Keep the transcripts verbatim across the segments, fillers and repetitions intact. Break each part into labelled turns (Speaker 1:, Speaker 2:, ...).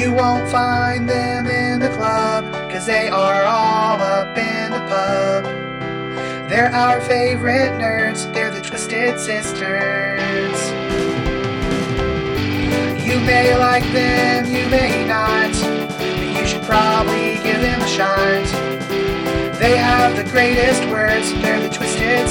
Speaker 1: You won't find them in the club, 'cause they are all up in the pub. They're our favorite nerds, they're the Twisted Sisters. You may like them, you may not, but you should probably give them a shot. They have the greatest words, they're the Twisted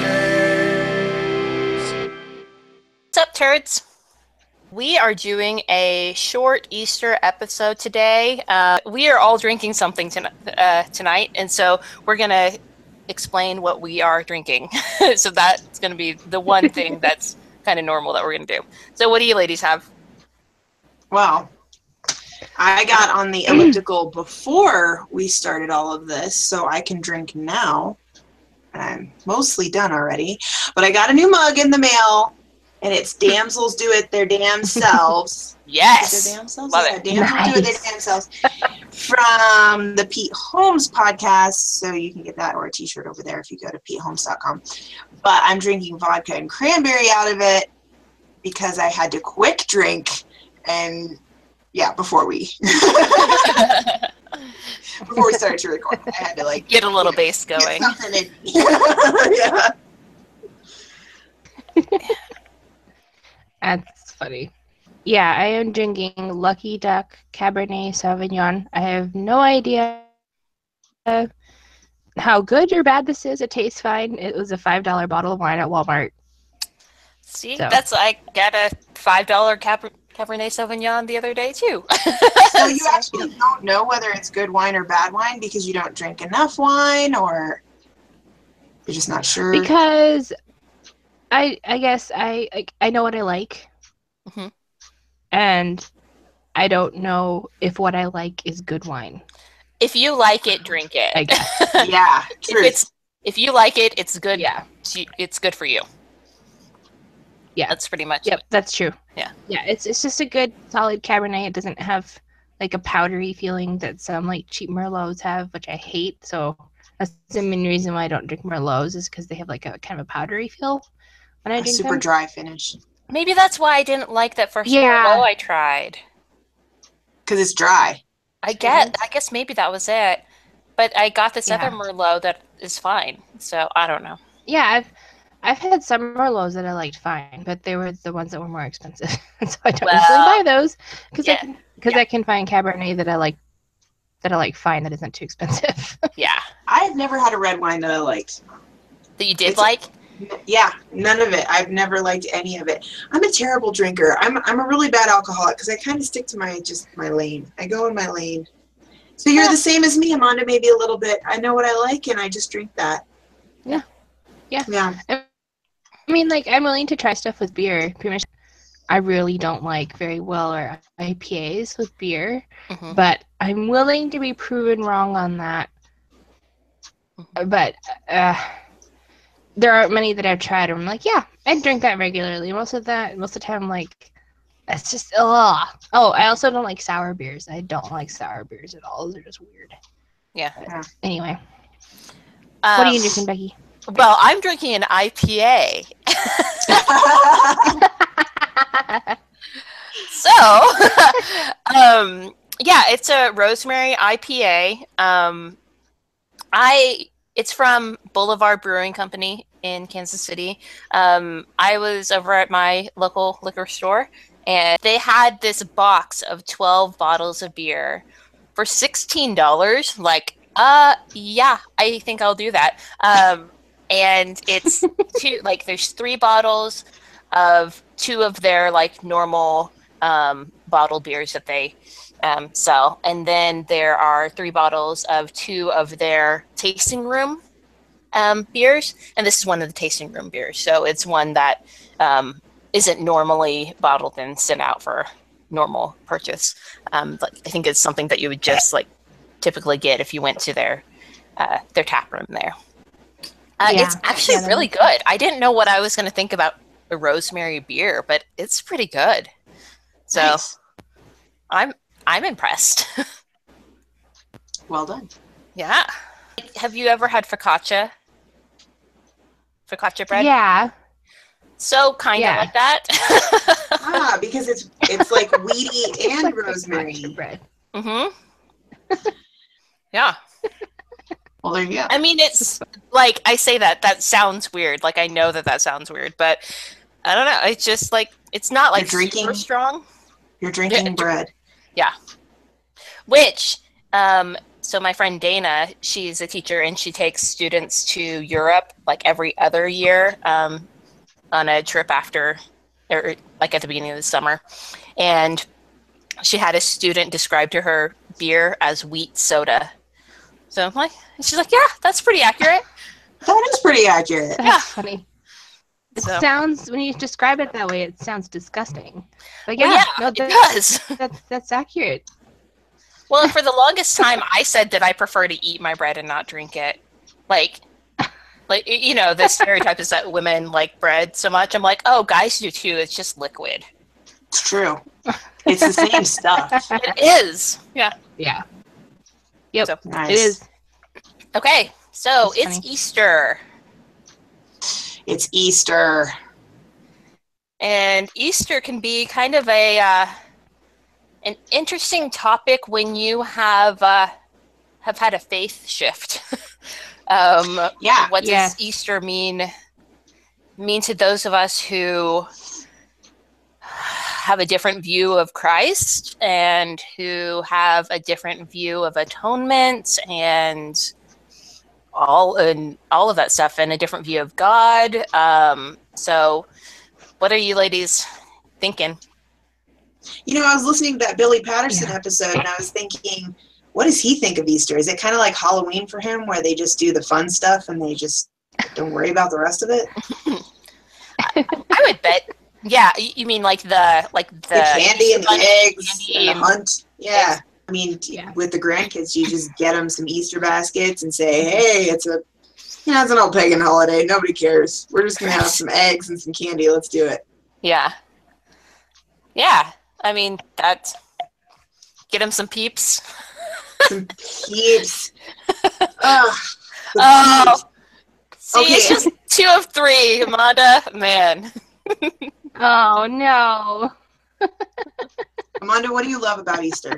Speaker 1: Sisters.
Speaker 2: What's up, turds? We are doing a short Easter episode today. Uh, we are all drinking something to, uh, tonight, and so we're going to explain what we are drinking. So that's going to be the one thing that's kind of normal that we're going to do. So what do you ladies have?
Speaker 3: Well, I got on the elliptical before we started all of this, so I can drink now. I'm mostly done already, but I got a new mug in the mail. And it's damsels do it their damn selves.
Speaker 2: Yes.
Speaker 3: Their damn selves?
Speaker 2: Love
Speaker 3: yeah,
Speaker 2: it.
Speaker 3: Damsels
Speaker 4: Nice.
Speaker 3: do it their damn selves. From the Pete Holmes podcast. So you can get that or a t-shirt over there if you go to pete holmes dot com. But I'm drinking vodka and cranberry out of it because I had to quick drink. And yeah, before we before we started to record, I had to like
Speaker 2: Get a little
Speaker 3: you know,
Speaker 2: bass
Speaker 3: get
Speaker 2: going.
Speaker 3: something in me. Yeah.
Speaker 4: That's funny. Yeah, I am drinking Lucky Duck Cabernet Sauvignon. I have no idea how good or bad this is. It tastes fine. It was a five dollar bottle of wine at Walmart.
Speaker 2: See,
Speaker 4: So.
Speaker 2: that's I got a five dollar Cab- Cabernet Sauvignon the other day, too.
Speaker 3: So you actually don't know whether it's good wine or bad wine because you don't drink enough wine, or you're just not sure?
Speaker 4: Because I I guess I I, I know what I like.
Speaker 2: Mhm.
Speaker 4: And I don't know if what I like is good wine.
Speaker 2: If you like it, drink it.
Speaker 4: I guess.
Speaker 3: Yeah,
Speaker 2: if
Speaker 3: true.
Speaker 2: it's if you like it, it's good.
Speaker 4: Yeah.
Speaker 2: to- It's good for you.
Speaker 4: Yeah.
Speaker 2: That's pretty much
Speaker 4: Yep,
Speaker 2: it.
Speaker 4: that's true.
Speaker 2: Yeah.
Speaker 4: Yeah, it's it's just a good solid Cabernet. It doesn't have like a powdery feeling that some like cheap Merlots have, which I hate. So that's the main reason why I don't drink Merlots is because they have like a kind of a powdery feel when I
Speaker 3: A
Speaker 4: drink
Speaker 3: super
Speaker 4: them.
Speaker 3: dry finish
Speaker 2: Maybe that's why I didn't like that first
Speaker 4: Yeah.
Speaker 2: Merlot I tried.
Speaker 3: because it's dry.
Speaker 2: I get. I guess maybe that was it. But I got this
Speaker 4: Yeah.
Speaker 2: other Merlot that is fine. So I don't know.
Speaker 4: Yeah, I've I've had some Merlots that I liked fine, but they were the ones that were more expensive. So I don't
Speaker 2: Well,
Speaker 4: usually buy those because
Speaker 2: yeah,
Speaker 4: I can because
Speaker 2: yeah.
Speaker 4: I can find Cabernet that I like that I like fine that isn't too expensive.
Speaker 2: Yeah.
Speaker 3: I've never had a red wine that I liked.
Speaker 2: That you did
Speaker 3: It's-
Speaker 2: like?
Speaker 3: Yeah, none of it. I've never liked any of it. I'm a terrible drinker. I'm I'm a really bad alcoholic because I kind of stick to my just my lane. I go in my lane. So you're
Speaker 2: Yeah.
Speaker 3: the same as me, Amanda, maybe a little bit. I know what I like and I just drink that.
Speaker 4: Yeah. Yeah.
Speaker 3: Yeah.
Speaker 4: I mean, like, I'm willing to try stuff with beer. Pretty much, I really don't like very well or I P As with beer,
Speaker 2: Mhm.
Speaker 4: but I'm willing to be proven wrong on that.
Speaker 2: Mhm.
Speaker 4: But uh, there aren't many that I've tried. Where I'm like, yeah, I drink that regularly. Most of that, most of the time, I'm like, it's just ugh. Oh, I also don't like sour beers. I don't like sour beers at all. They're just weird.
Speaker 2: Yeah.
Speaker 4: Anyway,
Speaker 2: Um,
Speaker 4: what are you drinking, Becky?
Speaker 2: Well, I'm drinking an I P A. So, um, yeah, it's a rosemary I P A. Um, I it's from Boulevard Brewing Company in Kansas City. Um, I was over at my local liquor store, and they had this box of twelve bottles of beer for sixteen dollars. Like, uh, yeah, I think I'll do that. Um, and it's two, like, there's three bottles of two of their like normal um, bottled beers that they um, sell, and then there are three bottles of two of their tasting room um, beers, and this is one of the tasting room beers. So it's one that um, isn't normally bottled and sent out for normal purchase. Um, but I think it's something that you would just like typically get if you went to their uh, their tap room there. Uh,
Speaker 4: Yeah.
Speaker 2: It's actually
Speaker 4: Yeah, that
Speaker 2: really
Speaker 4: makes
Speaker 2: good. I didn't know what I was going to think about a rosemary beer, but it's pretty good. So
Speaker 3: Nice.
Speaker 2: I'm I'm impressed.
Speaker 3: Well done.
Speaker 2: Yeah. Have you ever had focaccia? Focaccia bread?
Speaker 4: Yeah.
Speaker 2: So kind of
Speaker 4: Yeah.
Speaker 2: like that.
Speaker 3: Ah, because it's it's like weedy
Speaker 4: It's
Speaker 3: and
Speaker 4: like
Speaker 3: rosemary.
Speaker 4: extra bread.
Speaker 2: Mm-hmm. Yeah.
Speaker 3: Well, there you go.
Speaker 2: I mean, it's like I say that that sounds weird. Like I know that that sounds weird, but I don't know. It's just like it's not like
Speaker 3: You're drinking-
Speaker 2: super strong.
Speaker 3: You're drinking
Speaker 2: Yeah,
Speaker 3: bread.
Speaker 2: Which, um, so my friend Dana, she's a teacher and she takes students to Europe like every other year um, on a trip after, or like at the beginning of the summer. And she had a student describe to her beer as wheat soda. So I'm like, she's like, yeah, that's pretty accurate.
Speaker 3: That is pretty accurate.
Speaker 4: That's
Speaker 2: Yeah.
Speaker 4: funny. It
Speaker 2: So,
Speaker 4: sounds, when you describe it that way, it sounds disgusting. But
Speaker 2: well,
Speaker 4: yeah,
Speaker 2: yeah,
Speaker 4: no,
Speaker 2: it
Speaker 4: that,
Speaker 2: does.
Speaker 4: that's that's accurate.
Speaker 2: Well, for the longest time, I said that I prefer to eat my bread and not drink it. Like, like you know, the stereotype is that women like bread so much. I'm like, oh, guys do too. It's just liquid.
Speaker 3: It's true. It's the same stuff.
Speaker 2: It is. Yeah.
Speaker 4: Yeah. Yep.
Speaker 2: So-
Speaker 3: Nice.
Speaker 4: It is.
Speaker 2: Okay, so
Speaker 4: That's
Speaker 2: it's
Speaker 4: funny.
Speaker 2: Easter.
Speaker 3: It's Easter.
Speaker 2: And Easter can be kind of a uh, an interesting topic when you have uh, have had a faith shift. um,
Speaker 3: Yeah.
Speaker 2: what
Speaker 4: Yeah.
Speaker 2: does Easter mean mean to those of us who have a different view of Christ and who have a different view of atonement and all and all of that stuff, and a different view of God. Um, so, what are you ladies thinking?
Speaker 3: You know, I was listening to that Billy Patterson
Speaker 4: Yeah.
Speaker 3: episode, and I was thinking, what does he think of Easter? Is it kind of like Halloween for him, where they just do the fun stuff and they just don't worry about the rest of it?
Speaker 2: I would bet. Yeah, you you mean like the like the,
Speaker 3: The, candy and the
Speaker 2: bunny
Speaker 3: eggs
Speaker 2: candy
Speaker 3: and the
Speaker 2: and-
Speaker 3: hunt. Yeah.
Speaker 2: eggs.
Speaker 3: I mean, t-
Speaker 4: Yeah.
Speaker 3: with the grandkids, you just get them some Easter baskets and say, hey, it's a, you know, it's an old pagan holiday. Nobody cares. We're just going to have some eggs and some candy. Let's do it.
Speaker 2: Yeah, yeah. I mean that. Get him some peeps.
Speaker 3: Some peeps. Ugh, the
Speaker 2: Oh.
Speaker 3: peeps.
Speaker 2: See, it's
Speaker 3: Okay.
Speaker 2: just two of three, Amanda. Man.
Speaker 4: Oh no.
Speaker 3: Amanda, what do you love about Easter?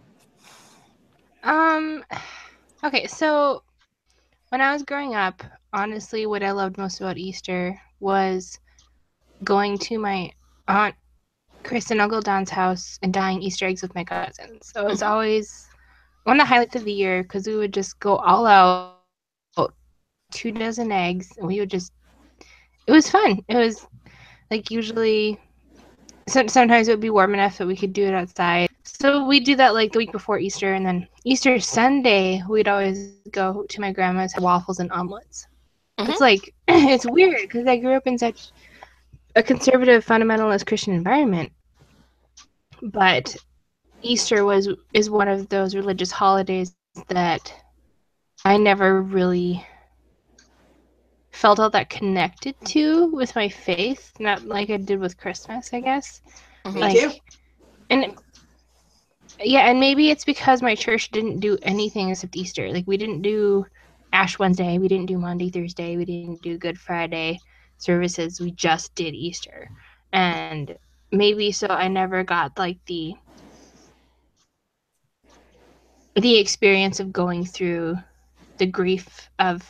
Speaker 4: Um. Okay, so when I was growing up, honestly, what I loved most about Easter was going to my aunt Chris and Uncle Don's house and dyeing Easter eggs with my cousins. So it was always one of the highlights of the year because we would just go all out, two dozen eggs, and we would just. It was fun. It was like usually. Some, sometimes it would be warm enough that we could do it outside. So we do that like the week before Easter, and then Easter Sunday we'd always go to my grandma's have waffles and omelets.
Speaker 2: Mhm.
Speaker 4: It's like it's weird because I grew up in such a conservative, fundamentalist Christian environment, but Easter was is one of those religious holidays that I never really felt all that connected to with my faith, not like I did with Christmas, I guess.
Speaker 2: Mhm.
Speaker 3: Me
Speaker 4: Like,
Speaker 3: too.
Speaker 4: and yeah, and maybe it's because my church didn't do anything except Easter. Like we didn't do Ash Wednesday, we didn't do Monday, Thursday, we didn't do Good Friday services. We just did Easter. And maybe so I never got like the the experience of going through the grief of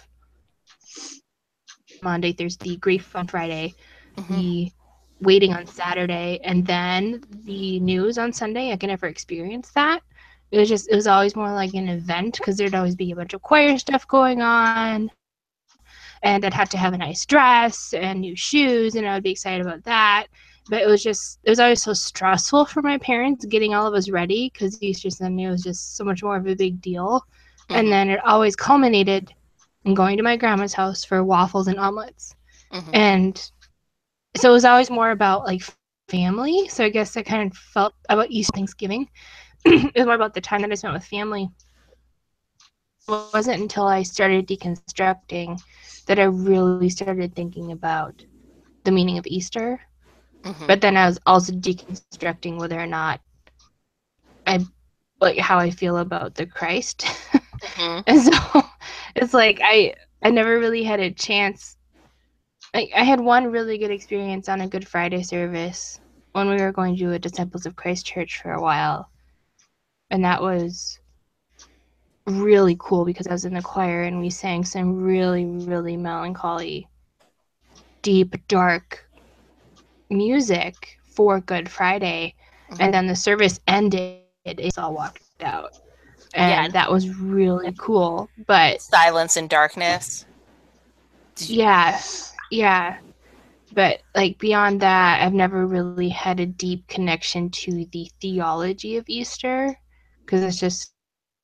Speaker 4: Monday, Thursday, grief on Friday,
Speaker 2: Mhm.
Speaker 4: the waiting on Saturday, and then the news on Sunday. I could never experience that. It was just, it was always more like an event because there'd always be a bunch of choir stuff going on. And I'd have to have a nice dress and new shoes, and I would be excited about that. But it was just, it was always so stressful for my parents getting all of us ready because Easter Sunday was just so much more of a big deal.
Speaker 2: Mhm.
Speaker 4: And then it always culminated in going to my grandma's house for waffles and omelets.
Speaker 2: Mhm.
Speaker 4: And so it was always more about like family. So I guess I kind of felt about Easter Thanksgiving. It was more about the time that I spent with family. It wasn't until I started deconstructing that I really started thinking about the meaning of Easter.
Speaker 2: Mhm.
Speaker 4: But then I was also deconstructing whether or not I like how I feel about the Christ.
Speaker 2: Mhm.
Speaker 4: And so it's like I I never really had a chance I, I had one really good experience on a Good Friday service when we were going to a Disciples of Christ church for a while. And that was really cool because I was in the choir and we sang some really, really melancholy, deep, dark music for Good Friday.
Speaker 2: Mhm.
Speaker 4: And then the service ended, it all walked out. And
Speaker 2: Yeah.
Speaker 4: that was really cool. But
Speaker 2: Silence and darkness. Did you-
Speaker 4: yeah, yeah. But like beyond that, I've never really had a deep connection to the theology of Easter because it's just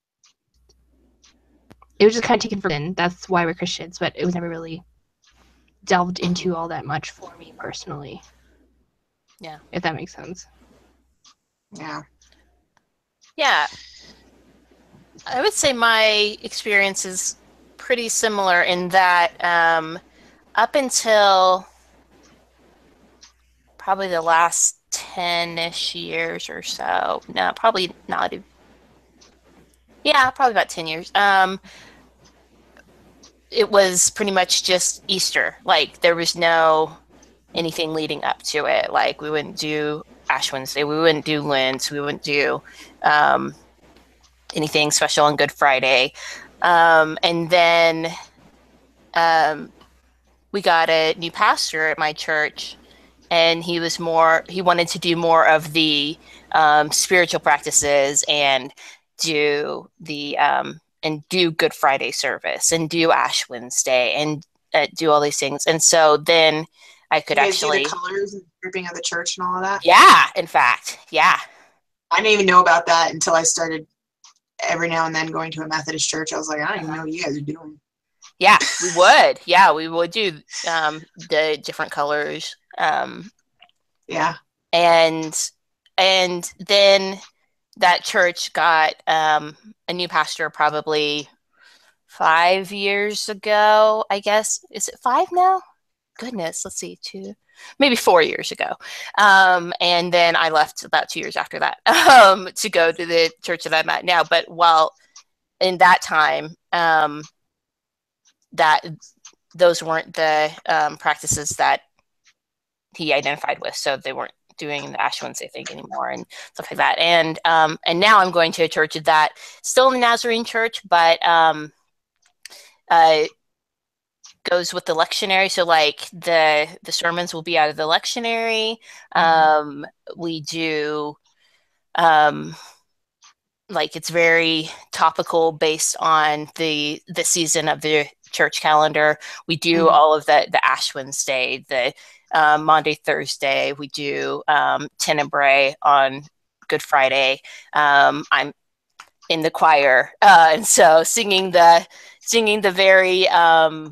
Speaker 4: it was just kind of taken for granted. That's why we're Christians, but it was never really delved into all that much for me personally.
Speaker 2: Yeah.
Speaker 4: If that makes sense.
Speaker 3: Yeah.
Speaker 2: Yeah. I would say my experience is pretty similar in that um, up until probably the last ten-ish years or so. No, probably not. even- Yeah, probably about ten years. Um, it was pretty much just Easter. Like, there was no anything leading up to it. Like, we wouldn't do Ash Wednesday. We wouldn't do Lent. We wouldn't do um, anything special on Good Friday. Um, and then um, we got a new pastor at my church, and he was more, he wanted to do more of the um, spiritual practices and do the, um, and do Good Friday service and do Ash Wednesday and uh, do all these things. And so then I could
Speaker 3: You guys
Speaker 2: actually,
Speaker 3: do the colors and grouping of the church and all of that?
Speaker 2: yeah, in fact, yeah.
Speaker 3: I didn't even know about that until I started every now and then going to a Methodist church. I was like, I don't even know what you guys are doing.
Speaker 2: Yeah, we would. Yeah, we would do um, the different colors. Um,
Speaker 3: Yeah.
Speaker 2: and and then that church got um, a new pastor probably five years ago, I guess. Is it five now? Goodness, let's see, two, maybe four years ago. Um, and then I left about two years after that um, to go to the church that I'm at now. But while in that time, um, that those weren't the um, practices that he identified with, so they weren't doing the Ash Wednesday thing anymore and stuff like that. And um, and now I'm going to a church that still in the Nazarene church, but um, uh, goes with the lectionary. So like the the sermons will be out of the lectionary. Um, we do um, like it's very topical based on the the season of the church calendar. We do
Speaker 3: Mhm.
Speaker 2: all of the the Ash Wednesday, the um, Maundy, Thursday. We do um, Tenebrae on Good Friday. Um, I'm in the choir, uh, and so singing the singing the very um,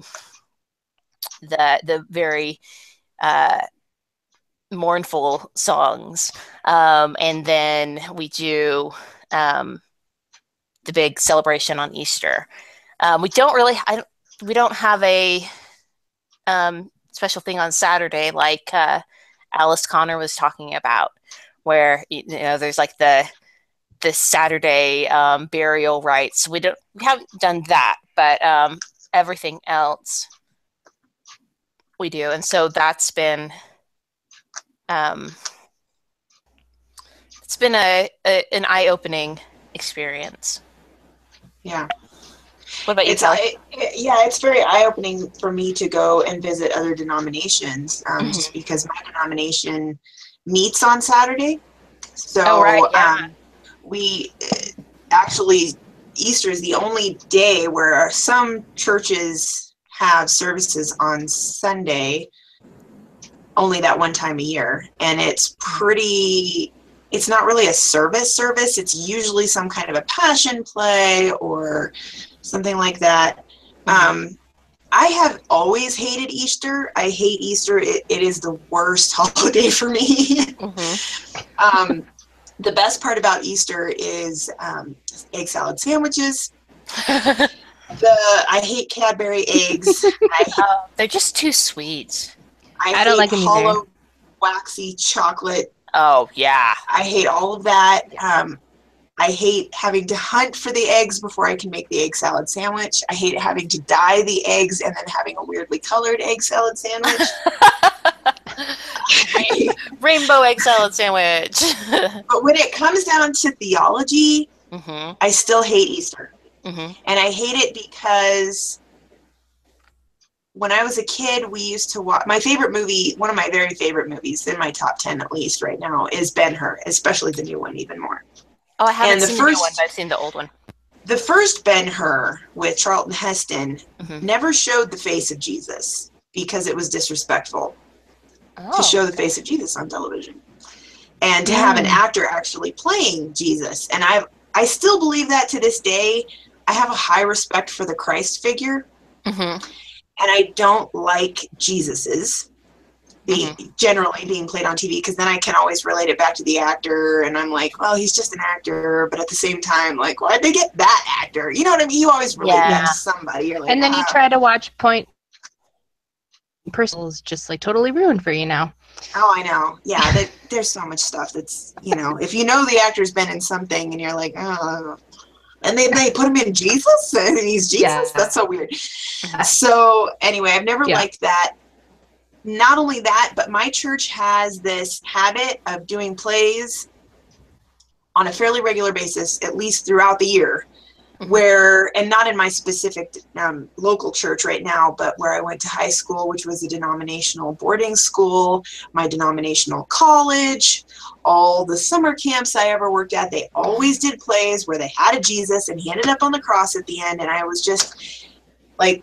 Speaker 2: the the very uh, mournful songs, um, and then we do um, the big celebration on Easter. Um, we don't really, I don't, we don't have a um, special thing on Saturday like uh, Alice Connor was talking about, where you know there's like the the Saturday um, burial rites. We don't, we haven't done that, but um, everything else we do, and so that's been um, it's been a, a an eye opening experience.
Speaker 3: Yeah.
Speaker 2: What about you,
Speaker 3: It's
Speaker 2: Kelly?
Speaker 3: I, yeah, it's very eye-opening for me to go and visit other denominations, um,
Speaker 2: Mhm.
Speaker 3: just because my denomination meets on Saturday. So
Speaker 2: Oh, right, yeah.
Speaker 3: um, we uh, actually Easter is the only day where some churches have services on Sunday, only that one time a year, and it's pretty. It's not really a service service. It's usually some kind of a passion play or something like that. Um, I have always hated Easter. I hate Easter. It, it is the worst holiday for me.
Speaker 2: Mm-hmm.
Speaker 3: um, the best part about Easter is um, egg salad sandwiches. The I hate Cadbury eggs. I,
Speaker 2: Oh, they're just too sweet.
Speaker 3: I,
Speaker 4: I don't
Speaker 3: hate
Speaker 4: like 'em either.
Speaker 3: hollow, waxy chocolate.
Speaker 2: Oh, yeah.
Speaker 3: I hate all of that. Um, I hate having to hunt for the eggs before I can make the egg salad sandwich. I hate having to dye the eggs and then having a weirdly colored egg salad sandwich. I,
Speaker 2: Rainbow egg salad sandwich.
Speaker 3: but when it comes down to theology,
Speaker 2: mm-hmm.
Speaker 3: I still hate Easter.
Speaker 2: Mm-hmm.
Speaker 3: And I hate it because when I was a kid, we used to watch, my favorite movie, one of my very favorite movies, in my top ten at least right now, is Ben-Hur, especially the new one even more.
Speaker 2: Oh, I haven't
Speaker 3: And the
Speaker 2: seen the new
Speaker 3: first-
Speaker 2: one, but I've seen the old one.
Speaker 3: The first Ben-Hur with Charlton Heston
Speaker 2: Mhm.
Speaker 3: never showed the face of Jesus because it was disrespectful
Speaker 2: Oh.
Speaker 3: to show the face of Jesus on television. And to have an
Speaker 4: Mm.
Speaker 3: actor actually playing Jesus. And I I still believe that to this day. I have a high respect for the Christ figure.
Speaker 2: Mm-hmm.
Speaker 3: And I don't like Jesus's. Being,
Speaker 2: Mm-hmm.
Speaker 3: generally being played on T V, because then I can always relate it back to the actor, and I'm like, well, he's just an actor, but at the same time, like, why'd they get that actor? You know what I mean? You always relate
Speaker 2: Yeah.
Speaker 3: that to somebody. You're like,
Speaker 4: And then you
Speaker 3: ah.
Speaker 4: try to watch Point. Personal is just like totally ruined for you now.
Speaker 3: Oh, I know. Yeah, that, there's so much stuff that's, you know, if you know the actor's been in something, and you're like, oh, and they they put him in Jesus, and he's Jesus.
Speaker 4: Yeah.
Speaker 3: That's so weird. So anyway, I've never
Speaker 4: Yeah.
Speaker 3: liked that. Not only that, but my church has this habit of doing plays on a fairly regular basis, at least throughout the year,
Speaker 2: Mhm.
Speaker 3: where, and not in my specific um, local church right now, but where I went to high school, which was a denominational boarding school, my denominational college, all the summer camps I ever worked at, they always did plays where they had a Jesus and he ended up on the cross at the end. And I was just like,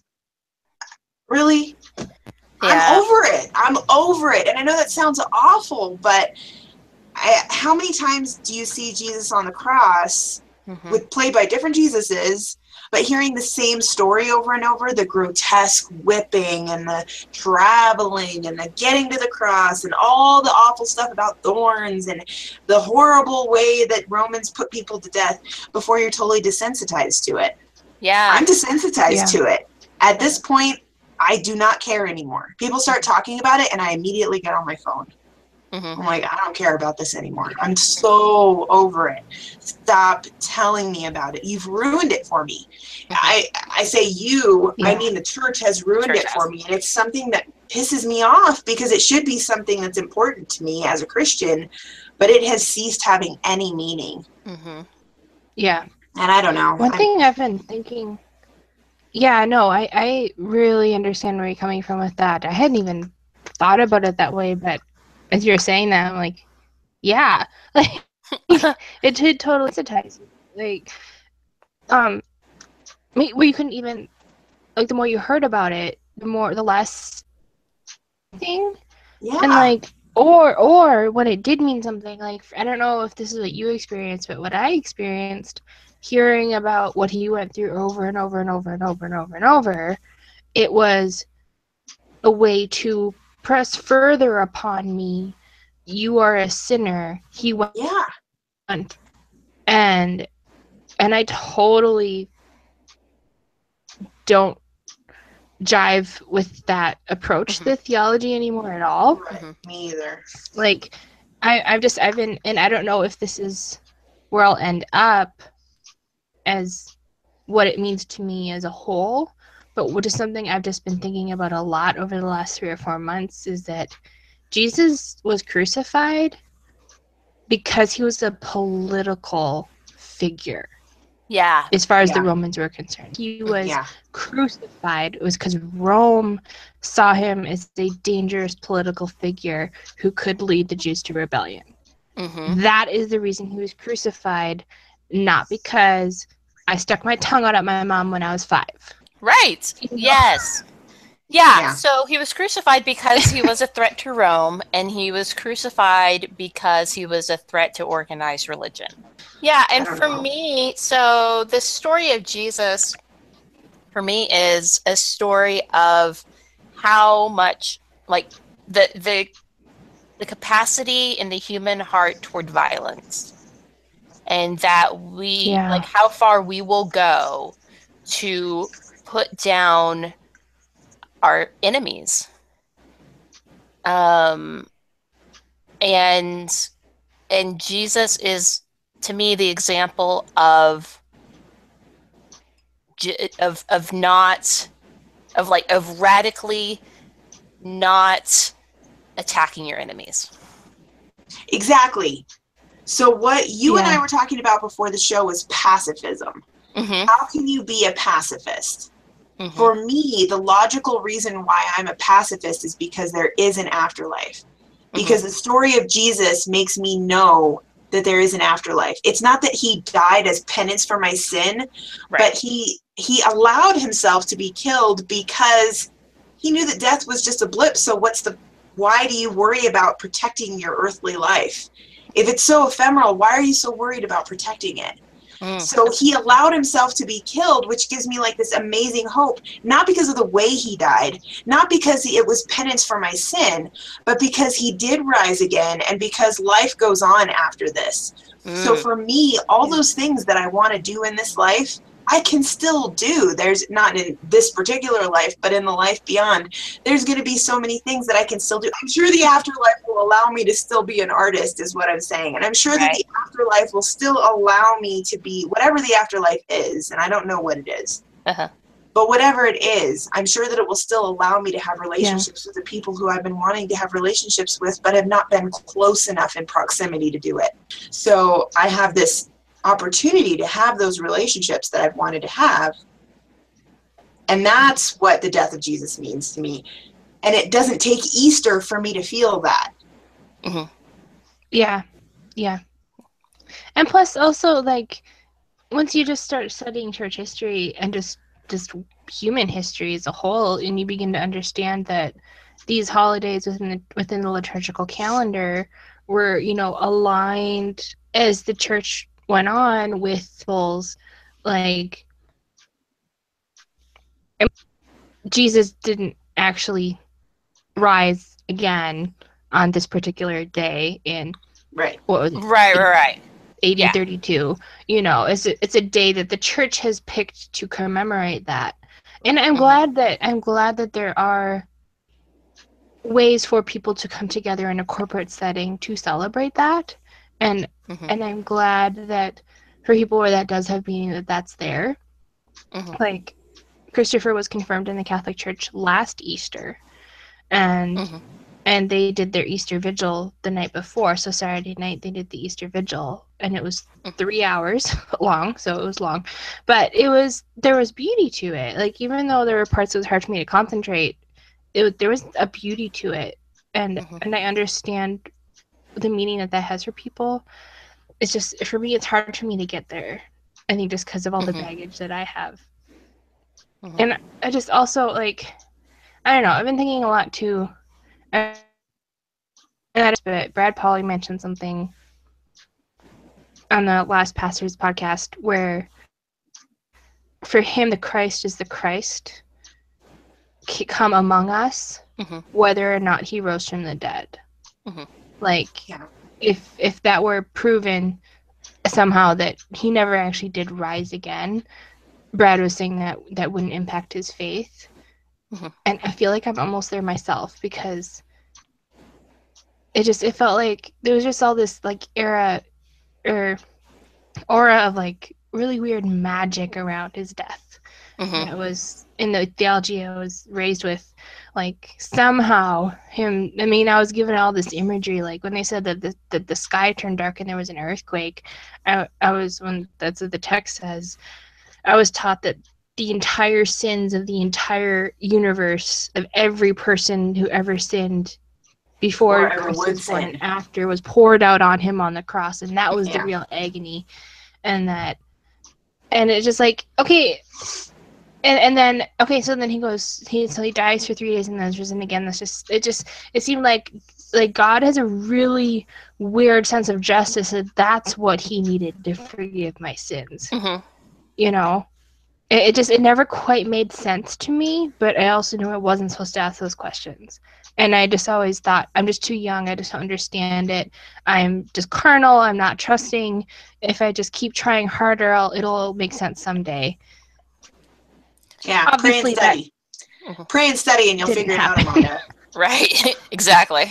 Speaker 3: really?
Speaker 2: Yeah.
Speaker 3: I'm over it. I'm over it. And I know that sounds awful, but I, how many times do you see Jesus on the cross
Speaker 2: Mhm.
Speaker 3: with played by different Jesuses, but hearing the same story over and over, the grotesque whipping and the traveling and the getting to the cross and all the awful stuff about thorns and the horrible way that Romans put people to death before you're totally desensitized to it.
Speaker 2: Yeah.
Speaker 3: I'm desensitized
Speaker 4: Yeah.
Speaker 3: to it. At this point, I do not care anymore. People start talking about it and I immediately get on my phone.
Speaker 2: Mhm.
Speaker 3: I'm like, I don't care about this anymore. I'm so over it. Stop telling me about it. You've ruined it for me.
Speaker 2: Mhm.
Speaker 3: I I say you, I
Speaker 4: Yeah.
Speaker 3: mean the church has ruined
Speaker 2: Church
Speaker 3: it for
Speaker 2: has.
Speaker 3: me. And it's something that pisses me off because it should be something that's important to me as a Christian, but it has ceased having any meaning.
Speaker 2: Mhm.
Speaker 4: Yeah.
Speaker 3: And I don't know.
Speaker 4: One
Speaker 3: I'm-
Speaker 4: thing I've been thinking. Yeah, no, I, I really understand where you're coming from with that. I hadn't even thought about it that way, but as you're saying that, I'm like, yeah, like it did totally sensitize me. Like, um, me- where you couldn't even like the more you heard about it, the more the less thing,
Speaker 3: yeah.
Speaker 4: and like, or or when it did mean something, like I don't know if this is what you experienced, but what I experienced, hearing about what he went through over and over and over and over and over and over, it was a way to press further upon me. You are a sinner. He went
Speaker 3: yeah.
Speaker 4: and and I totally don't jive with that approach
Speaker 2: Mhm.
Speaker 4: to theology anymore at all.
Speaker 3: Right.
Speaker 2: Mhm.
Speaker 3: Me either.
Speaker 4: Like I, I've just I've been, and I don't know if this is where I'll end up as what it means to me as a whole, but what is something I've just been thinking about a lot over the last three or four months is that Jesus was crucified because he was a political figure
Speaker 2: Yeah.
Speaker 4: as far as the
Speaker 3: Yeah.
Speaker 4: Romans were concerned. He was
Speaker 3: Yeah.
Speaker 4: crucified. It was because Rome saw him as a dangerous political figure who could lead the Jews to rebellion.
Speaker 2: Mhm.
Speaker 4: That is the reason he was crucified, not because I stuck my tongue out at my mom when I was five.
Speaker 2: Right.
Speaker 4: You know?
Speaker 2: Yes. Yeah,
Speaker 3: Yeah.
Speaker 2: so he was crucified because he was a threat to Rome, and he was crucified because he was a threat to organized religion. Yeah, and
Speaker 3: I don't
Speaker 2: for
Speaker 3: know.
Speaker 2: me, so the story of Jesus, for me, is a story of how much, like, the the the capacity in the human heart toward violence, and that we,
Speaker 4: Yeah.
Speaker 2: like, how far we will go to put down our enemies. Um, and and Jesus is to me the example of of of not of like of radically not attacking your enemies.
Speaker 3: Exactly. So what you and
Speaker 4: Yeah.
Speaker 3: I were talking about before the show was pacifism.
Speaker 2: Mm-hmm.
Speaker 3: How can you be a pacifist?
Speaker 2: Mm-hmm.
Speaker 3: For me, the logical reason why I'm a pacifist is because there is an afterlife. Because the story of Jesus makes me know that there is an afterlife. It's not that he died as penance for my sin,
Speaker 2: Right.
Speaker 3: but he he allowed himself to be killed because he knew that death was just a blip. So what's the why do you worry about protecting your earthly life? If it's so ephemeral, why are you so worried about protecting it?
Speaker 2: Mm.
Speaker 3: So he allowed himself to be killed, which gives me like this amazing hope, not because of the way he died, not because it was penance for my sin, but because he did rise again and because life goes on after this. So
Speaker 2: Mm.
Speaker 3: for me, all those things that I want to do in this life, I can still do. There's not in this particular life, but in the life beyond, there's going to be so many things that I can still do. I'm sure the afterlife will allow me to still be an artist, is what I'm saying. And I'm sure that
Speaker 2: Right.
Speaker 3: the afterlife will still allow me to be whatever the afterlife is. And I don't know what it is.
Speaker 2: Uh-huh.
Speaker 3: But whatever it is, I'm sure that it will still allow me to have relationships with the people who I've been wanting to have relationships with, but have not been close enough in proximity to do it. So I have this opportunity to have those relationships that I've wanted to have. And that's what the death of Jesus means to me. And it doesn't take Easter for me to feel that.
Speaker 2: Mm-hmm.
Speaker 4: Yeah, yeah. And plus, also, like, once you just start studying church history and just just human history as a whole, and you begin to understand that these holidays within the within the liturgical calendar were, you know, aligned as the church went on with people's, like, Jesus didn't actually rise again on this particular day in
Speaker 3: Right.
Speaker 4: what was it?
Speaker 2: Right, right, right.
Speaker 4: A D
Speaker 2: Yeah.
Speaker 4: thirty-two. You know, it's a, it's a day that the church has picked to commemorate that. And I'm
Speaker 2: Mhm.
Speaker 4: glad that I'm glad that there are ways for people to come together in a corporate setting to celebrate that. And
Speaker 2: Mhm.
Speaker 4: and I'm glad that for people where that does have meaning, that that's there.
Speaker 2: Mhm.
Speaker 4: Like, Christopher was confirmed in the Catholic Church last Easter, and
Speaker 2: Mhm.
Speaker 4: and they did their Easter vigil the night before. So Saturday night they did the Easter vigil, and it was three hours long, so it was long, but it was there was beauty to it. Like, even though there were parts that was hard for me to concentrate, it there was a beauty to it, and
Speaker 2: Mhm.
Speaker 4: and I understand the meaning that that has for people. It's just, for me, it's hard for me to get there. I think just because of all the
Speaker 2: Mhm.
Speaker 4: baggage that I have.
Speaker 2: Mhm.
Speaker 4: And I just also, like, I don't know, I've been thinking a lot too. And that, but Brad Pauly mentioned something on the last pastor's podcast where for him the Christ is the Christ come among us,
Speaker 2: Mhm.
Speaker 4: whether or not he rose from the dead.
Speaker 2: Mhm.
Speaker 4: Like,
Speaker 3: Yeah.
Speaker 4: if if that were proven somehow that he never actually did rise again, Brad was saying that that wouldn't impact his faith.
Speaker 2: Mhm.
Speaker 4: And I feel like I'm almost there myself, because it just it felt like there was just all this, like, era or aura of, like, really weird magic around his death.
Speaker 2: Mhm.
Speaker 4: That was in the theology I was raised with. Like, somehow him, I mean, I was given all this imagery, like when they said that the, that the sky turned dark and there was an earthquake. I, I was, when that's what the text says, I was taught that the entire sins of the entire universe, of every person who ever sinned before
Speaker 3: Or ever
Speaker 4: Christ
Speaker 3: would
Speaker 4: was born
Speaker 3: sin.
Speaker 4: and after, was poured out on him on the cross, and that was
Speaker 3: Yeah.
Speaker 4: the real agony. And that, and it's just like, okay, and and then okay, so then he goes, he so he dies for three days and then is risen again. That's just it. Just it seemed like like God has a really weird sense of justice, that that's what he needed to forgive my sins.
Speaker 2: Mhm.
Speaker 4: You know, it, it just it never quite made sense to me. But I also knew I wasn't supposed to ask those questions, and I just always thought, I'm just too young. I just don't understand it. I'm just carnal. I'm not trusting. If I just keep trying harder, I'll, it'll make sense someday.
Speaker 3: Yeah.
Speaker 4: Obviously,
Speaker 3: Pray and study.
Speaker 2: Mhm.
Speaker 3: Pray and study and you'll
Speaker 4: didn't
Speaker 3: figure it out,
Speaker 4: happen.
Speaker 3: Amanda.
Speaker 2: Right. Exactly.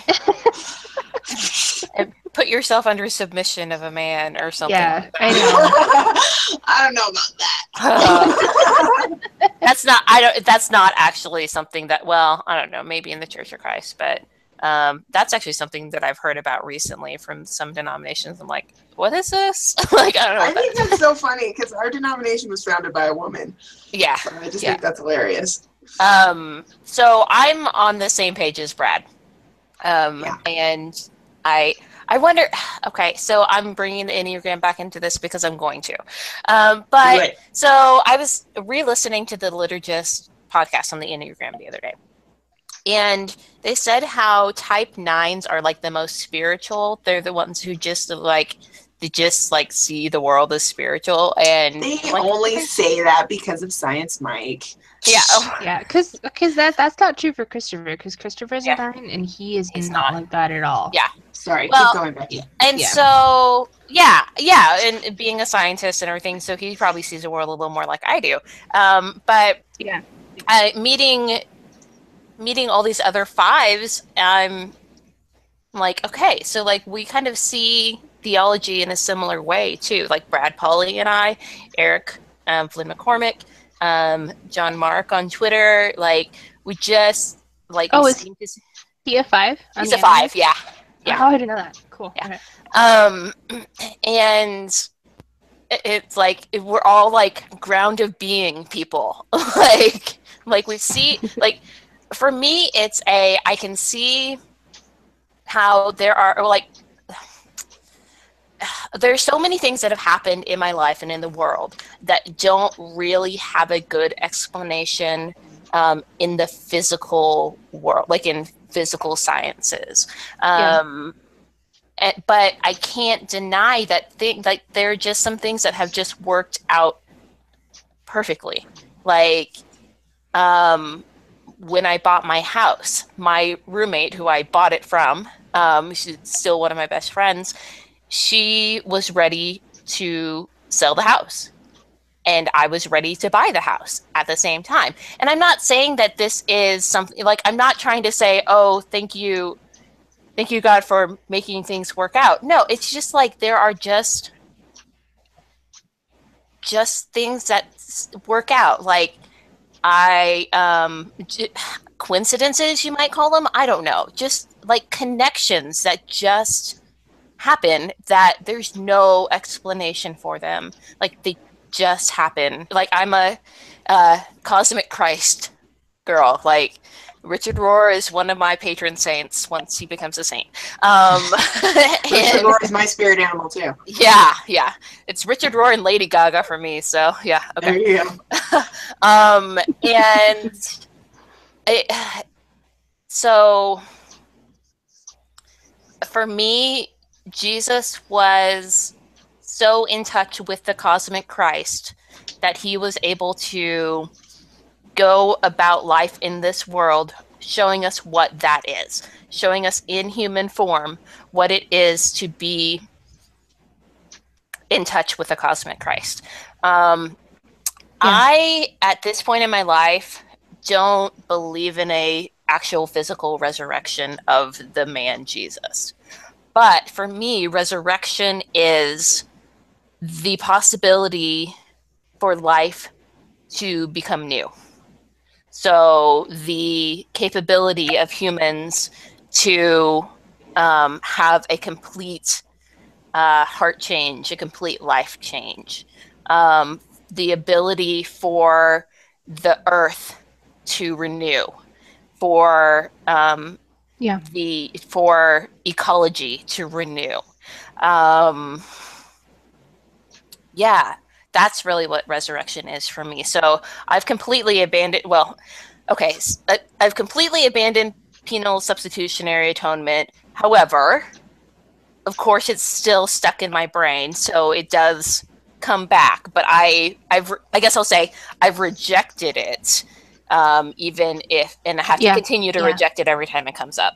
Speaker 2: And put yourself under submission of a man or something.
Speaker 4: Yeah,
Speaker 2: like
Speaker 4: I
Speaker 2: that.
Speaker 4: know.
Speaker 3: I don't know about that.
Speaker 2: Uh, that's not. I don't. That's not actually something that. Well, I don't know. Maybe in the Church of Christ, but um, that's actually something that I've heard about recently from some denominations. I'm like, what is this? Like, I don't know.
Speaker 3: I
Speaker 2: what
Speaker 3: think
Speaker 2: that-
Speaker 3: that's so funny because our denomination was founded by a woman.
Speaker 2: yeah.
Speaker 3: So I just
Speaker 2: Yeah.
Speaker 3: think that's hilarious.
Speaker 2: Um. So I'm on the same page as Brad. Um.
Speaker 3: Yeah.
Speaker 2: And I. I wonder. Okay, so I'm bringing the Enneagram back into this because I'm going to. Um, but
Speaker 3: Do it.
Speaker 2: so I was re-listening to the Liturgist podcast on the Enneagram the other day, and they said how Type Nines are like the most spiritual. They're the ones who just like they just like see the world as spiritual, and
Speaker 3: They
Speaker 2: like,
Speaker 3: only say that because of Science Mike.
Speaker 2: yeah,
Speaker 4: Yeah, because because that that's not true for Christopher. Because Christopher's
Speaker 2: Yeah.
Speaker 4: a nine, and he is
Speaker 2: He's
Speaker 4: not,
Speaker 2: not.
Speaker 4: like that at all.
Speaker 2: Yeah.
Speaker 3: Sorry,
Speaker 2: Well,
Speaker 3: keep going, Becky.
Speaker 2: And
Speaker 4: Yeah.
Speaker 2: so, yeah, yeah, and being a scientist and everything, so he probably sees the world a little more like I do. Um, but
Speaker 4: Yeah.
Speaker 2: uh, meeting meeting all these other fives, I'm like, okay, so like we kind of see theology in a similar way too. Like Brad Pauly and I, Eric um, Flynn McCormick, um, John Mark on Twitter, like we just like
Speaker 4: Oh,
Speaker 2: we
Speaker 4: is
Speaker 2: seem to see-
Speaker 4: He a five? on
Speaker 2: he's
Speaker 4: the
Speaker 2: a five,
Speaker 4: Enneagram?
Speaker 2: yeah. Yeah.
Speaker 4: Oh, I didn't know that. Cool.
Speaker 2: Yeah.
Speaker 4: Okay.
Speaker 2: Um, and it- it's like we're all like ground of being people. like, like we see, like for me, it's a I can see how there are or like there's so many things that have happened in my life and in the world that don't really have a good explanation um, in the physical world, like in physical sciences.
Speaker 4: Yeah.
Speaker 2: Um, and- but I can't deny that thing. Like there are just some things that have just worked out perfectly. Like um, when I bought my house, my roommate, who I bought it from, um, she's still one of my best friends. She was ready to sell the house, and I was ready to buy the house at the same time. And I'm not saying that this is something like I'm not trying to say, "Oh, thank you, thank you God for making things work out." No, it's just like there are just just things that s- work out. Like I um j- coincidences, you might call them. I don't know. Just like connections that just happen that there's no explanation for them. Like they just happen. Like I'm a uh, cosmic Christ girl. Like Richard Rohr is one of my patron saints once he becomes a saint. Um,
Speaker 3: Richard
Speaker 2: and-
Speaker 3: Rohr is my spirit animal too.
Speaker 2: yeah, yeah. It's Richard Rohr and Lady Gaga for me. So yeah, okay.
Speaker 3: There you go.
Speaker 2: Um, and it, so for me, Jesus was so in touch with the cosmic Christ that he was able to go about life in this world, showing us what that is, showing us in human form what it is to be in touch with the cosmic Christ. Um, I, at this point in my life, don't believe in a actual physical resurrection of the man Jesus. But for me, resurrection is the possibility for life to become new. So the capability of humans to um, have a complete uh, heart change, a complete life change. Um, the ability for the earth to renew, for um,
Speaker 4: Yeah.
Speaker 2: the for ecology to renew. Um, yeah, that's really what resurrection is for me. So I've completely abandoned. Well, okay, s- I- I've completely abandoned penal substitutionary atonement. However, of course, it's still stuck in my brain, so it does come back. But I, I've, re- I guess I'll say I've rejected it, um, even if, and I have to
Speaker 4: Yeah,
Speaker 2: continue to
Speaker 4: yeah.
Speaker 2: reject it every time it comes up.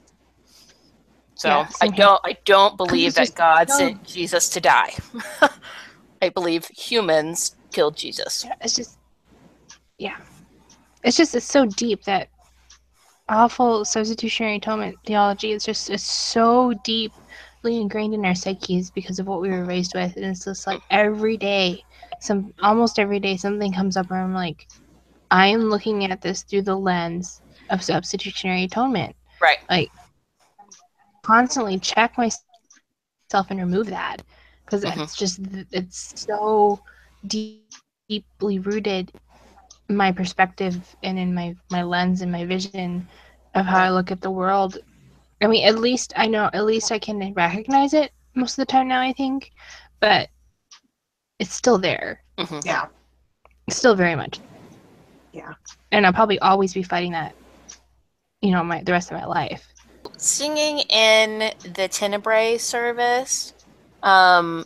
Speaker 2: So
Speaker 4: Yeah,
Speaker 2: I
Speaker 4: same here.
Speaker 2: don't, I don't believe
Speaker 4: it's
Speaker 2: that
Speaker 4: just-
Speaker 2: God
Speaker 4: no.
Speaker 2: sent Jesus to die. I believe humans killed Jesus.
Speaker 4: It's just, yeah. It's just, it's so deep that awful substitutionary atonement theology. It's just it's so deeply ingrained in our psyches because of what we were raised with, and it's just like every day, some almost every day something comes up where I'm like, I am looking at this through the lens of substitutionary atonement.
Speaker 2: Right.
Speaker 4: Like, constantly check myself and remove that because
Speaker 2: Mhm.
Speaker 4: it's just it's so deep, deeply rooted in my perspective and in my my lens and my vision of how I look at the world. I mean, at least I know, at least I can recognize it most of the time now, I think, but it's still there.
Speaker 2: Mhm.
Speaker 3: Yeah.
Speaker 4: It's still very much.
Speaker 3: Yeah.
Speaker 4: And I'll probably always be fighting that, you know, my the rest of my life.
Speaker 2: Singing in the Tenebrae service um,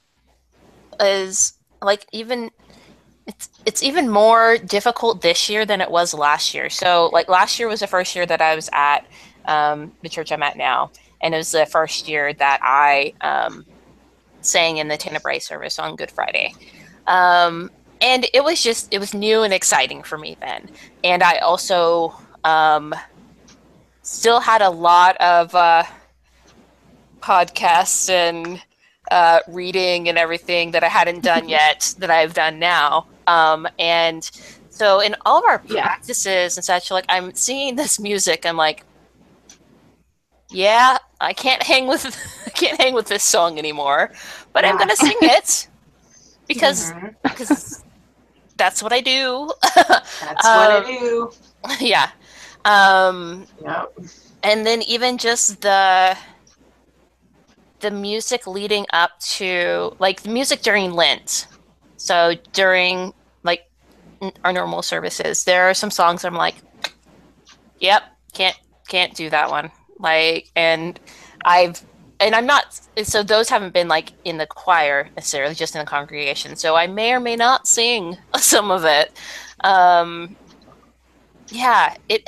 Speaker 2: is like even it's it's even more difficult this year than it was last year. So like last year was the first year that I was at um, the church I'm at now, and it was the first year that I um, sang in the Tenebrae service on Good Friday. Um, and it was just it was new and exciting for me then. And I also um, still had a lot of uh, podcasts and uh, reading and everything that I hadn't done yet that I've done now. Um, and so in all of our
Speaker 4: Yeah.
Speaker 2: practices and such, like I'm singing this music, I'm like, yeah, I can't hang with I can't hang with this song anymore, but I'm
Speaker 3: Yeah.
Speaker 2: gonna sing it because
Speaker 3: Mhm.
Speaker 2: because that's what I do.
Speaker 3: That's what
Speaker 2: Um,
Speaker 3: I do.
Speaker 2: yeah. Um,
Speaker 3: Yep.
Speaker 2: and then even just the the music leading up to like the music during Lent. So during like n- our normal services, there are some songs I'm like, yep, can't can't do that one. Like, and I've and I'm not so those haven't been like in the choir necessarily, just in the congregation. So I may or may not sing some of it. Um, yeah, it.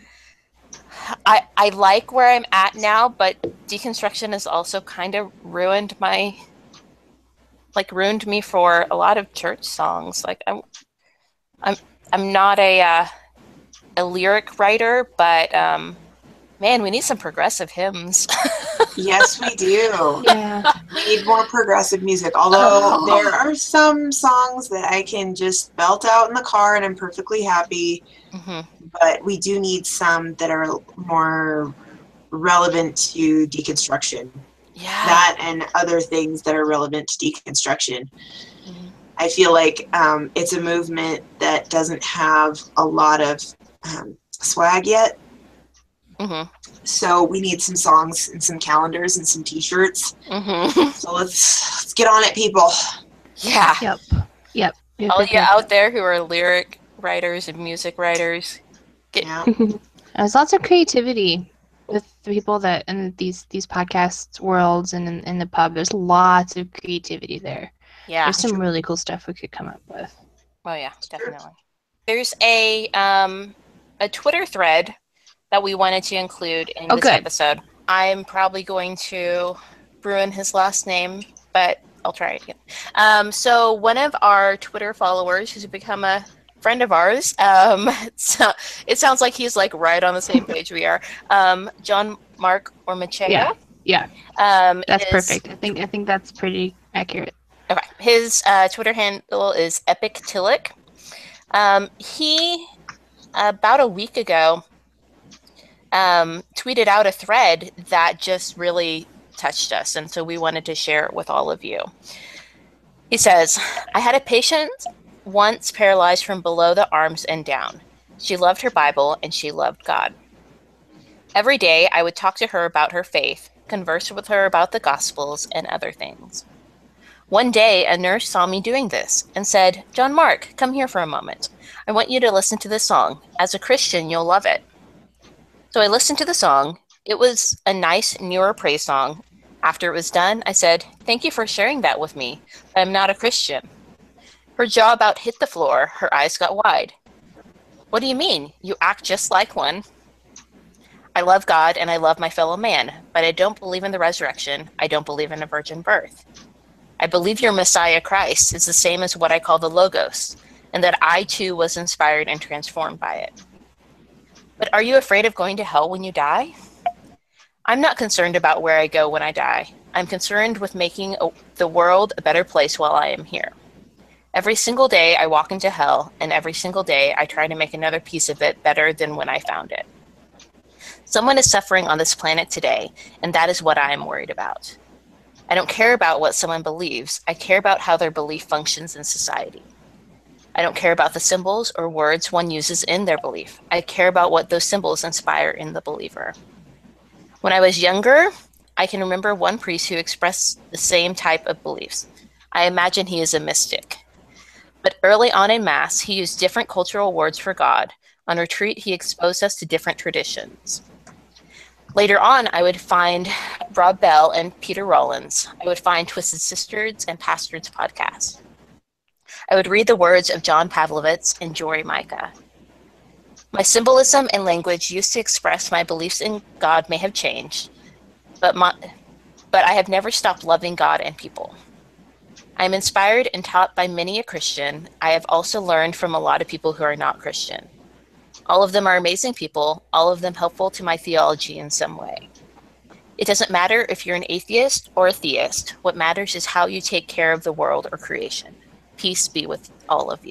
Speaker 2: I, I like where I'm at now, but deconstruction has also kind of ruined my, like ruined me for a lot of church songs. Like I'm, I'm, I'm not a, uh, a lyric writer, but um, man, we need some progressive hymns.
Speaker 3: Yes, we do.
Speaker 4: Yeah.
Speaker 3: We need more progressive music. Although there are some songs that I can just belt out in the car and I'm perfectly happy.
Speaker 2: hmm
Speaker 3: But we do need some that are more relevant to deconstruction.
Speaker 2: Yeah.
Speaker 3: That and other things that are relevant to deconstruction.
Speaker 2: Mhm.
Speaker 3: I feel like um, it's a movement that doesn't have a lot of um, swag yet.
Speaker 2: Mhm.
Speaker 3: So we need some songs and some calendars and some t-shirts.
Speaker 2: Mhm.
Speaker 3: So let's let's get on it, people.
Speaker 2: Yeah.
Speaker 4: Yep. Yep. Yep,
Speaker 2: All
Speaker 4: yep,
Speaker 2: you
Speaker 4: yep.
Speaker 2: out there who are lyric writers and music writers, Get-
Speaker 3: Yeah.
Speaker 4: There's lots of creativity with the people that in these these podcast worlds and in, in the pub. There's lots of creativity there.
Speaker 2: yeah.
Speaker 4: There's some really cool stuff we could come up with.
Speaker 2: Oh yeah, definitely. There's a um a Twitter thread that we wanted to include in
Speaker 4: Oh,
Speaker 2: this
Speaker 4: good.
Speaker 2: episode. I'm probably going to ruin his last name, but I'll try it again. Um, so one of our Twitter followers who's become a friend of ours, um, so it sounds like he's like right on the same page we are. Um, John Mark Ormacheo.
Speaker 4: Yeah. Yeah.
Speaker 2: Um,
Speaker 4: That's
Speaker 2: is-
Speaker 4: perfect. I think I think that's pretty accurate.
Speaker 2: Okay. His uh, Twitter handle is Epic Tillich. Um, he, about a week ago, um, tweeted out a thread that just really touched us, and so we wanted to share it with all of you. He says, I had a patient once paralyzed from below the arms and down. She loved her Bible, and she loved God. Every day, I would talk to her about her faith, converse with her about the Gospels, and other things. One day, a nurse saw me doing this and said, John Mark, come here for a moment. I want you to listen to this song. As a Christian, you'll love it. So I listened to the song. It was a nice, newer praise song. After it was done, I said, thank you for sharing that with me. I'm not a Christian. Her jaw about hit the floor. Her eyes got wide. What do you mean? You act just like one. I love God and I love my fellow man, but I don't believe in the resurrection. I don't believe in a virgin birth. I believe your Messiah Christ is the same as what I call the Logos, and that I too was inspired and transformed by it. But are you afraid of going to hell when you die? I'm not concerned about where I go when I die. I'm concerned with making a, the world a better place while I am here. Every single day I walk into hell, and every single day I try to make another piece of it better than when I found it. Someone is suffering on this planet today, and that is what I am worried about. I don't care about what someone believes. I care about how their belief functions in society. I don't care about the symbols or words one uses in their belief. I care about what those symbols inspire in the believer. When I was younger, I can remember one priest who expressed the same type of beliefs. I imagine he is a mystic. But early on in Mass, he used different cultural words for God. On retreat, he exposed us to different traditions. Later on, I would find Rob Bell and Peter Rollins. I would find Twisted Sisters and Pastor's Podcast. I would read the words of John Pavlovitz and Jory Micah. My symbolism and language used to express my beliefs in God may have changed, but my, but I have never stopped loving God and people. I am inspired and taught by many a Christian. I have also learned from a lot of people who are not Christian. All of them are amazing people, all of them helpful to my theology in some way. It doesn't matter if you're an atheist or a theist. What matters is how you take care of the world or creation. Peace be with all of you.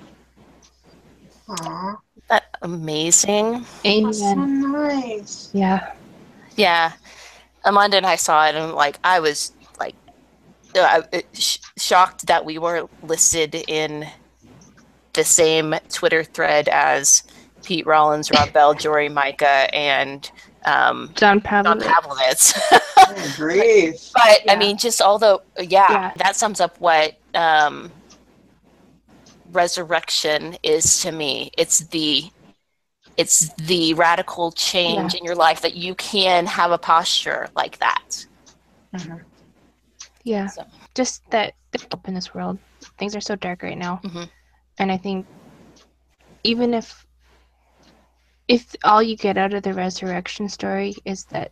Speaker 3: Aw,
Speaker 2: Isn't that amazing?
Speaker 3: that's so
Speaker 4: Amen.
Speaker 3: nice.
Speaker 4: Yeah.
Speaker 2: Yeah. Amanda and I saw it, and like I was like uh, sh- shocked that we were listed in the same Twitter thread as Pete Rollins, Rob Bell, Jory Micah, and um,
Speaker 4: John
Speaker 2: John
Speaker 4: Pavlovitz.
Speaker 2: Pavlovitz.
Speaker 3: Good grief.
Speaker 2: But I
Speaker 4: Yeah.
Speaker 2: mean, just although, yeah,
Speaker 4: Yeah.
Speaker 2: that sums up what um, resurrection is to me. It's the it's the radical change
Speaker 4: Yeah.
Speaker 2: in your life that you can have a posture like that.
Speaker 3: Mhm.
Speaker 4: Yeah.
Speaker 2: So.
Speaker 4: Just that there's hope in this world. Things are so dark right now.
Speaker 2: Mhm.
Speaker 4: And I think even if if all you get out of the resurrection story is that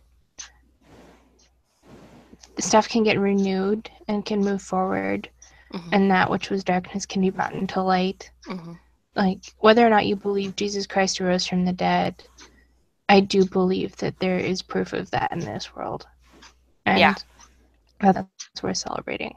Speaker 4: stuff can get renewed and can move forward,
Speaker 2: Mhm.
Speaker 4: and that which was darkness can be brought into light.
Speaker 2: Mhm.
Speaker 4: Like, whether or not you believe Jesus Christ rose from the dead, I do believe that there is proof of that in this world. And
Speaker 2: Yeah.
Speaker 4: that's worth celebrating.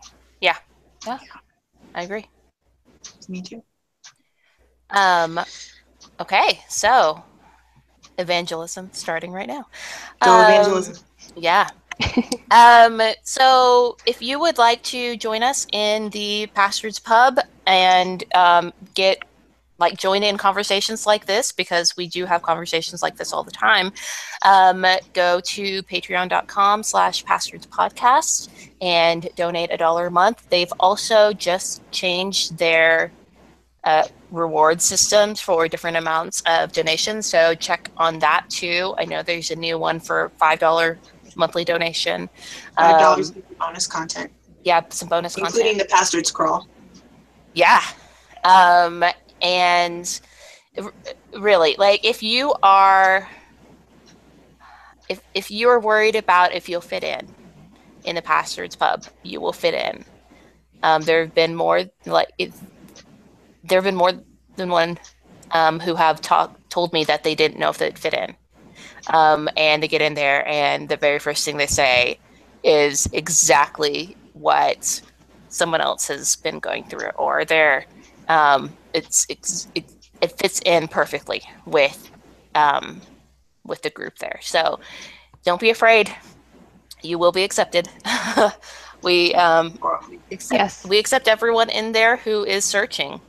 Speaker 2: I agree.
Speaker 3: Me too.
Speaker 2: Um, okay, so evangelism starting right now.
Speaker 3: Go
Speaker 2: Um,
Speaker 3: evangelism.
Speaker 2: Yeah. Um, so if you would like to join us in the Pastor's Pub and um, get like join in conversations like this, because we do have conversations like this all the time, um, go to patreon.com slash pastors podcast and donate a dollar a month. They've also just changed their uh, reward systems for different amounts of donations, so check on that too. I know there's a new one for five dollars monthly donation.
Speaker 3: Five dollars
Speaker 2: Um,
Speaker 3: bonus content,
Speaker 2: yeah, some bonus content.
Speaker 3: including the pastor's crawl.
Speaker 2: Yeah. Um, and r- really, like, if you are, if if you're worried about if you'll fit in in the pastor's pub, you will fit in. Um, there have been more like it, there have been more than one um, who have talked told me that they didn't know if they'd fit in. Um, and they get in there, and the very first thing they say is exactly what someone else has been going through, or they're um, it's, it's it, it fits in perfectly with um, with the group there. So don't be afraid; you will be accepted. we um, accept,
Speaker 4: Yes.
Speaker 2: we accept everyone in there who is searching.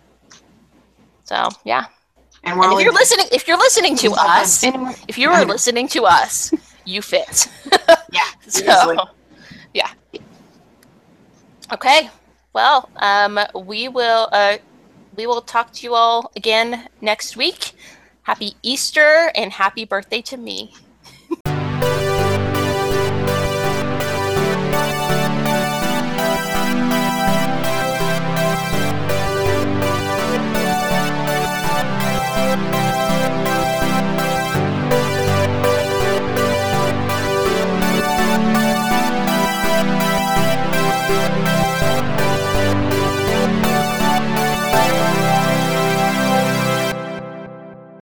Speaker 2: So yeah.
Speaker 3: And we're
Speaker 2: And if
Speaker 3: only
Speaker 2: you're listening, if you're listening to us,
Speaker 4: And
Speaker 2: if you are listening to us, you fit.
Speaker 3: Yeah,
Speaker 2: So,
Speaker 3: seriously.
Speaker 2: yeah. Okay. Well, um, we will uh, we will talk to you all again next week. Happy Easter and happy birthday to me.